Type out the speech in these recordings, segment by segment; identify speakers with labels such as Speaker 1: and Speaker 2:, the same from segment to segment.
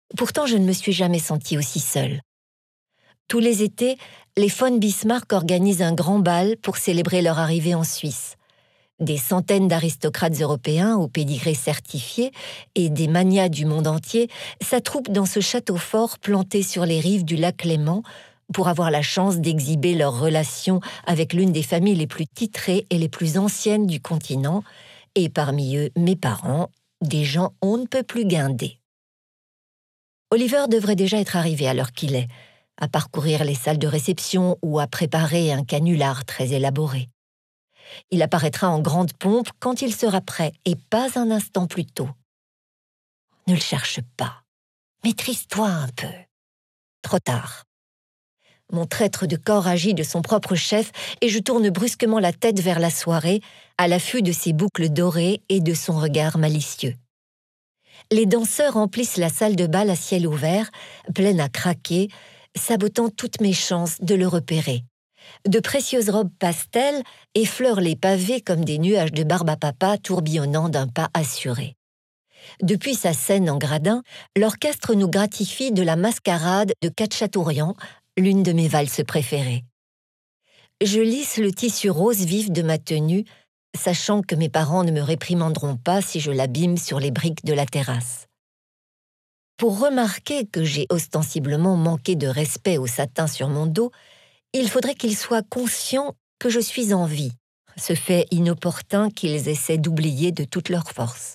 Speaker 1: Pourtant, je ne me suis jamais sentie aussi seule. Tous les étés, les von Bismarck organisent un grand bal pour célébrer leur arrivée en Suisse. Des centaines d'aristocrates européens au pédigré certifié et des magnats du monde entier s'attroupent dans ce château fort planté sur les rives du lac Léman pour avoir la chance d'exhiber leurs relations avec l'une des familles les plus titrées et les plus anciennes du continent, et parmi eux mes parents, des gens on ne peut plus guindés. Oliver devrait déjà être arrivé à l'heure qu'il est, à parcourir les salles de réception ou à préparer un canular très élaboré. Il apparaîtra en grande pompe quand il sera prêt, et pas un instant plus tôt. Ne le cherche pas. Maîtrise-toi un peu. Trop tard. Mon traître de corps agit de son propre chef et je tourne brusquement la tête vers la soirée, à l'affût de ses boucles dorées et de son regard malicieux. Les danseurs remplissent la salle de bal à ciel ouvert, pleine à craquer, sabotant toutes mes chances de le repérer. De précieuses robes pastel effleurent les pavés comme des nuages de barbe à papa tourbillonnant d'un pas assuré. Depuis sa scène en gradin, l'orchestre nous gratifie de la mascarade de Katchatourian, l'une de mes valses préférées. Je lisse le tissu rose vif de ma tenue, sachant que mes parents ne me réprimanderont pas si je l'abîme sur les briques de la terrasse. Pour remarquer que j'ai ostensiblement manqué de respect au satin sur mon dos, il faudrait qu'ils soient conscients que je suis en vie, ce fait inopportun qu'ils essaient d'oublier de toute leur force.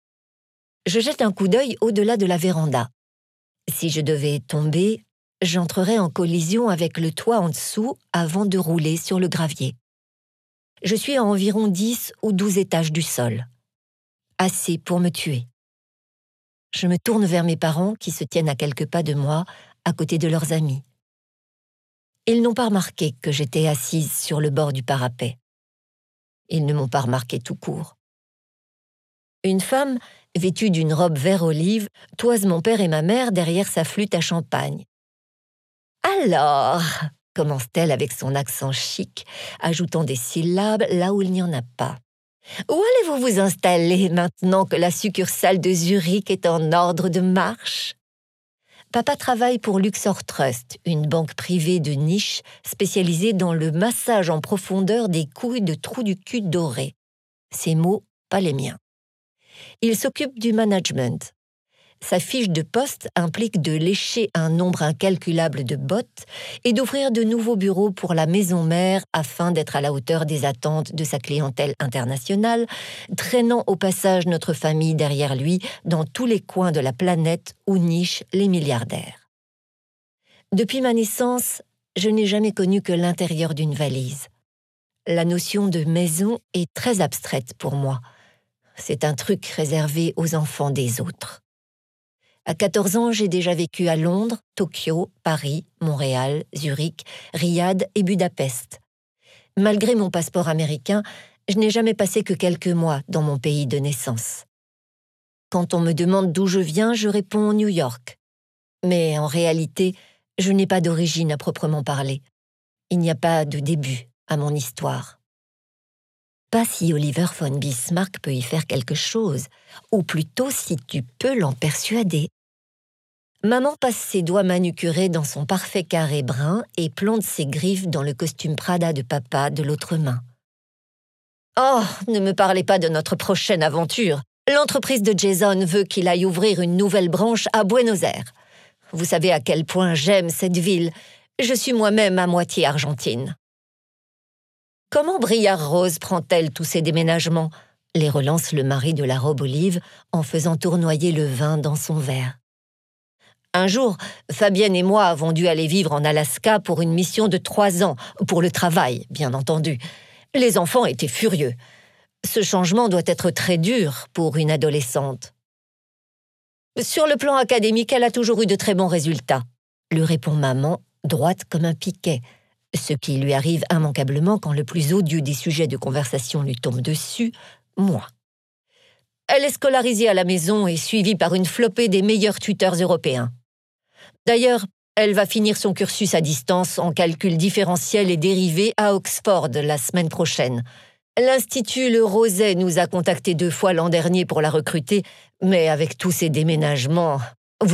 Speaker 1: Je jette un coup d'œil au-delà de la véranda. Si je devais tomber, j'entrerais en collision avec le toit en dessous avant de rouler sur le gravier. Je suis à environ 10 ou 12 étages du sol. Assez pour me tuer. Je me tourne vers mes parents qui se tiennent à quelques pas de moi, à côté de leurs amis. Ils n'ont pas remarqué que j'étais assise sur le bord du parapet. Ils ne m'ont pas remarqué tout court. Une femme, vêtue d'une robe vert olive, toise mon père et ma mère derrière sa flûte à champagne. « Alors » commence-t-elle avec son accent chic, ajoutant des syllabes là où il n'y en a pas. « Où allez-vous vous installer maintenant que la succursale de Zurich est en ordre de marche ?» Papa travaille pour Luxor Trust, une banque privée de niche spécialisée dans le massage en profondeur des couilles de trous du cul dorés. Ces mots, pas les miens. Il s'occupe du management. Sa fiche de poste implique de lécher un nombre incalculable de bottes et d'ouvrir de nouveaux bureaux pour la maison mère afin d'être à la hauteur des attentes de sa clientèle internationale, traînant au passage notre famille derrière lui dans tous les coins de la planète où nichent les milliardaires. Depuis ma naissance, je n'ai jamais connu que l'intérieur d'une valise. La notion de maison est très abstraite pour moi. C'est un truc réservé aux enfants des autres. À 14 ans, j'ai déjà vécu à Londres, Tokyo, Paris, Montréal, Zurich, Riyad et Budapest. Malgré mon passeport américain, je n'ai jamais passé que quelques mois dans mon pays de naissance. Quand on me demande d'où je viens, je réponds New York. Mais en réalité, je n'ai pas d'origine à proprement parler. Il n'y a pas de début à mon histoire. Pas si Oliver von Bismarck peut y faire quelque chose, ou plutôt si tu peux l'en persuader. Maman passe ses doigts manucurés dans son parfait carré brun et plante ses griffes dans le costume Prada de papa de l'autre main. « Oh, ne me parlez pas de notre prochaine aventure. L'entreprise de Jason veut qu'il aille ouvrir une nouvelle branche à Buenos Aires. Vous savez à quel point j'aime cette ville. Je suis moi-même à moitié argentine. » Comment Briare Rose prend-elle tous ces déménagements ? Les relance le mari de la robe olive en faisant tournoyer le vin dans son verre. Un jour, Fabienne et moi avons dû aller vivre en Alaska pour une mission de 3 ans, pour le travail, bien entendu. Les enfants étaient furieux. Ce changement doit être très dur pour une adolescente. Sur le plan académique, elle a toujours eu de très bons résultats, lui répond maman, droite comme un piquet, ce qui lui arrive immanquablement quand le plus odieux des sujets de conversation lui tombe dessus, moi. Elle est scolarisée à la maison et suivie par une flopée des meilleurs tuteurs européens. D'ailleurs, elle va finir son cursus à distance en calcul différentiel et dérivé à Oxford la semaine prochaine. L'Institut Le Roset nous a contactés 2 fois l'an dernier pour la recruter, mais avec tous ces déménagements,